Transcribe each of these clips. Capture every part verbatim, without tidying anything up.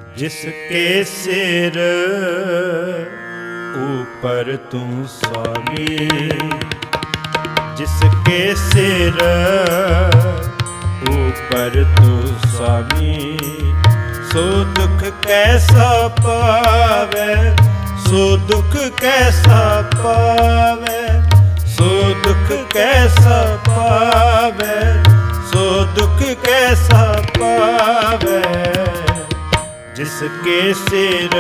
जिसके सिर ऊपर तू स्वामी, जिसके सिर ऊपर तू स्वामी, सो दुख कैसा पावे, सो दुख कैसा पावे, सो दुख कैसा पावे, सो दुख कैसा पावे। जिसके सिर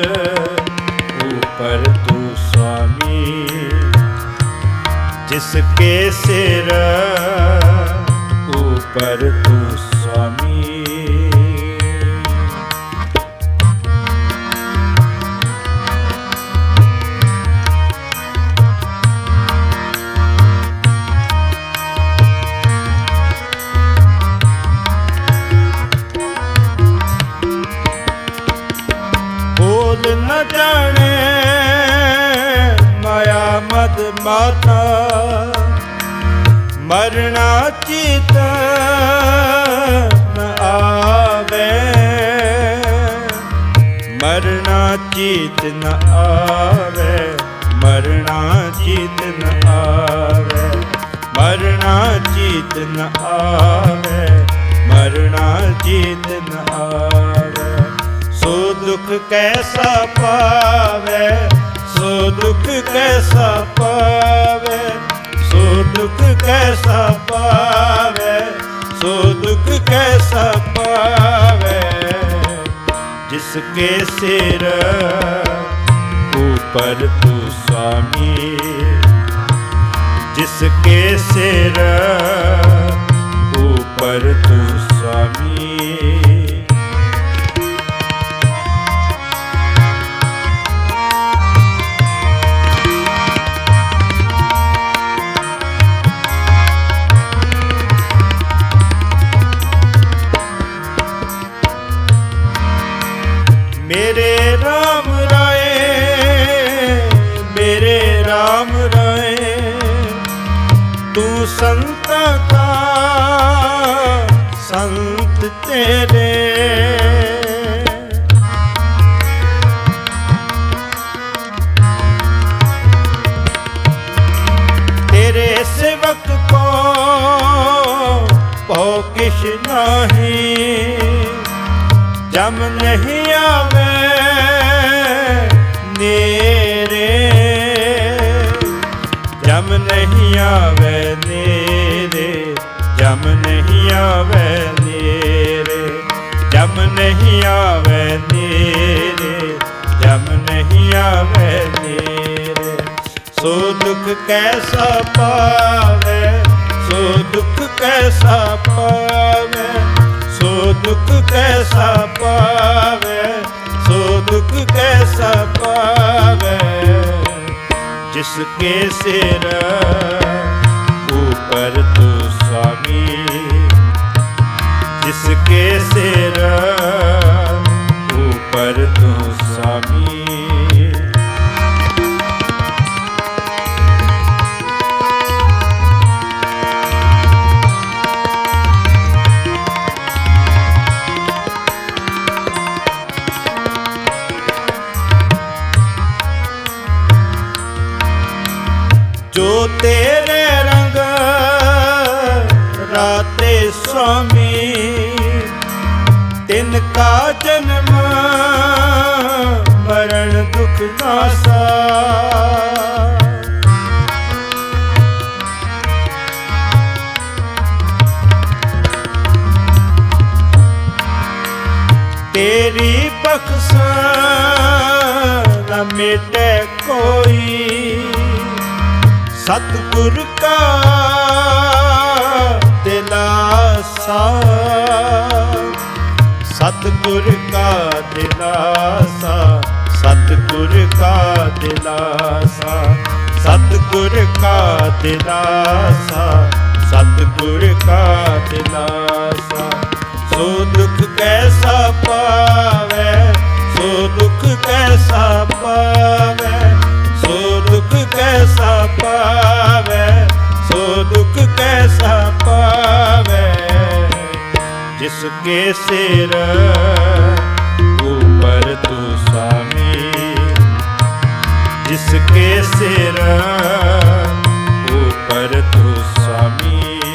ऊपर तू स्वामी, जिसके सिर ऊपर तू स्वामी। न जाने माया मद माता, मरना चित न आवे, मरना चित न आवे, मरना चित न आवे, मरना चित न आवे, मरना चित न आवे। सो दुख कैसा पावे, सो दुख कैसा पावे, सो दुख कैसा पावे, सो दुख कैसा पावे। जिसके सिर ऊपर तू स्वामी, जिसके सिर ऊपर तू स्वामी। मेरे राम राय, मेरे राम राय, तू संत का संत तेरे, तेरे सेवक को पौ किश नहीं, जम नहीं आवे नेरे, जम नहीं आवे नेरे, जम नहीं आवे नेरे, जम नहीं आवे नेरे, जम नहीं आवे नेरे। सो दुख कैसा पावे, सो दुख कैसा पावे, सो दुख कैसा पावे, सो दुख कैसा पावे। जिसके सिर ऊपर तू स्वामी, जिसके सिर ऊपर तू स्वामी। जो तेरे रंग राते स्वामी, तिनका जन्म मरण दुख नासा। तेरी बख्शा न मिटे कोई, सतगुर का दिलासा, सतगुर का दिलासा, सतगुर का दिलासा, सतगुर का दिलासा, सतगुर का दिलासा। सो दुख कैसा पावे, सो दुख कैसा पावे, सो दुख कैसा पावे, सो दुख कैसा पावे। जिसके सिर जिसके सिर ऊपर तू स्वामी।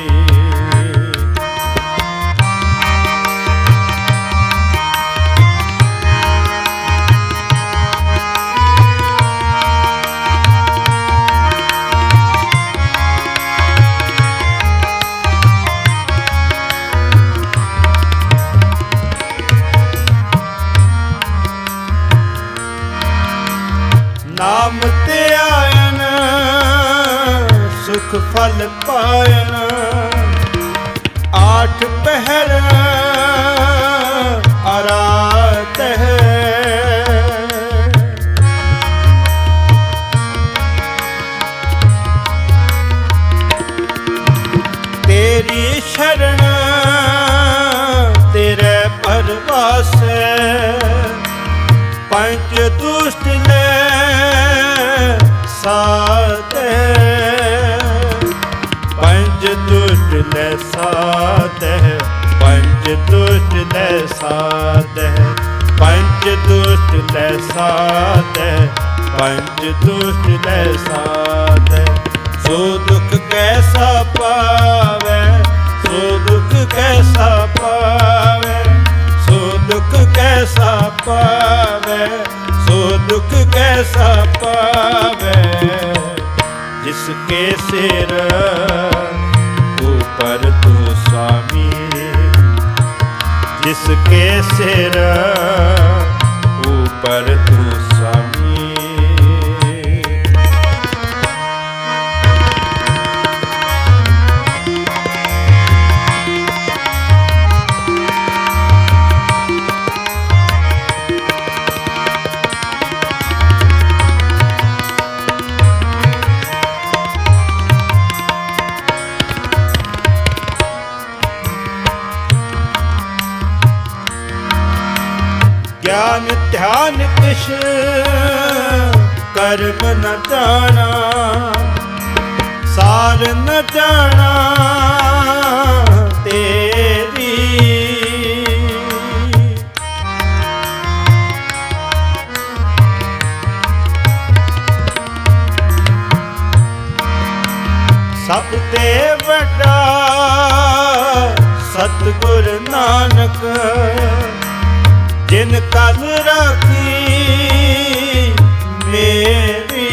नाम ते आयन सुख फल पायन, आठ पहर आरात है। तेरी शरण तेरे परवास, पंच दुष्ट ले साथ है, पंच दुष्ट ले साथ है, पंच दुष्ट ले साथ है, पंच दुष्ट ले साथ है, पंच दुष्ट ले साथ है। सो दुख कैसा पावे, सो दुख कैसा पावे, सो दुख कैसा पावे, सो दुख कैसा पावे। जिसके सिर ऊपर तू स्वामी, जिसके सिर ऊपर तू स्वामी। ज्ञान ध्यान किश कर्म न जाना, सार न जाना तेरी। सब ते वड्डा सतगुर नानक, जिन कल राखी मेरी,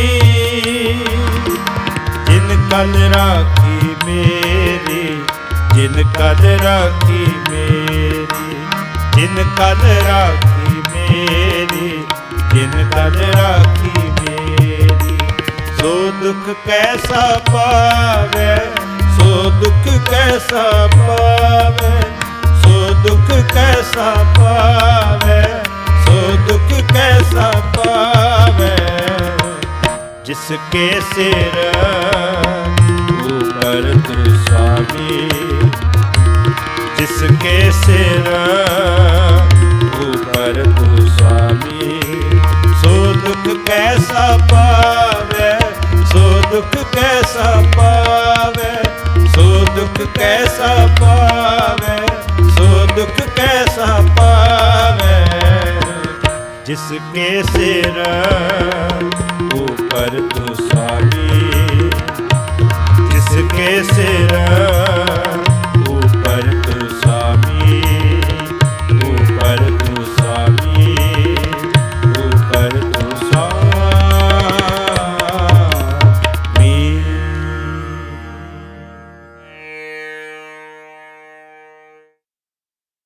जिन कल राखी मेरी, जिन कल राखी मेरी, जिन कल राखी मेरी, जिन कल राखी मेरी। सो दुख कैसा पावे, सो दुख कैसा पावे, सो दुख कैसा पावे, सो दुख कैसा पावे। जिसके सिर ऊपर तू स्वामी, जिसके सिर ऊपर तू स्वामी। सो दुख कैसा पावे, सो दुख कैसा पावे, सो दुख कैसा पावे, सो दुख कैसा पावे। जिसके सिर ऊपर तू स्वामी, जिसके सिर